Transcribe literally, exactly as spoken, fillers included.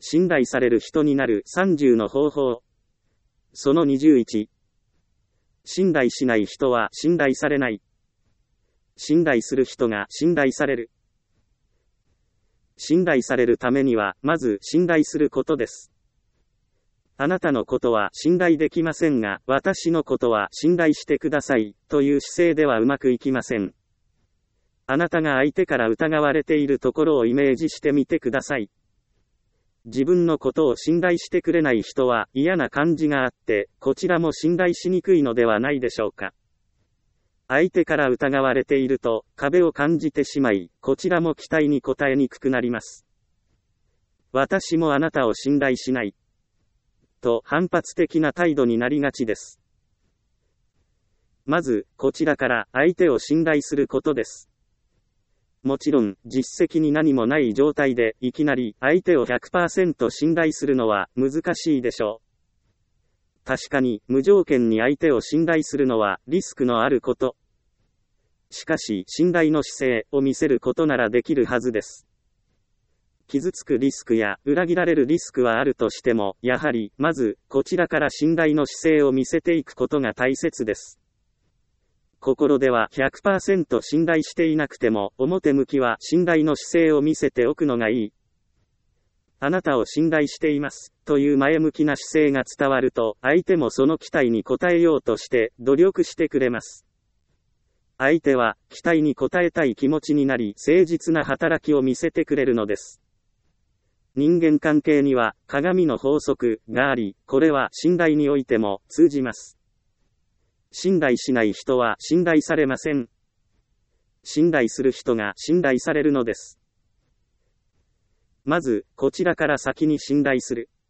信頼される人になるさんじゅうの方法。そのにじゅういち。信頼しない人は信頼されない。信頼する人が信頼される。信頼されるためには、まず信頼することです。あなたのことは信頼できませんが、私のことは信頼してください、という姿勢ではうまくいきません。あなたが相手から疑われているところをイメージしてみてください。自分のことを信頼してくれない人は嫌な感じがあって、こちらも信頼しにくいのではないでしょうか。相手から疑われていると、壁を感じてしまい、こちらも期待に応えにくくなります。私もあなたを信頼しない。と反発的な態度になりがちです。まず、こちらから相手を信頼することです。もちろん、実績に何もない状態で、いきなり相手を ひゃくパーセント 信頼するのは難しいでしょう。確かに、無条件に相手を信頼するのはリスクのあること。しかし、信頼の姿勢を見せることならできるはずです。傷つくリスクや裏切られるリスクはあるとしても、やはり、まず、こちらから信頼の姿勢を見せていくことが大切です。心では ひゃくパーセント 信頼していなくても、表向きは信頼の姿勢を見せておくのがいい。あなたを信頼しています、という前向きな姿勢が伝わると、相手もその期待に応えようとして努力してくれます。相手は期待に応えたい気持ちになり、誠実な働きを見せてくれるのです。人間関係には鏡の法則があり、これは信頼においても通じます。信頼しない人は信頼されません。信頼する人が信頼されるのです。まず、こちらから先に信頼する。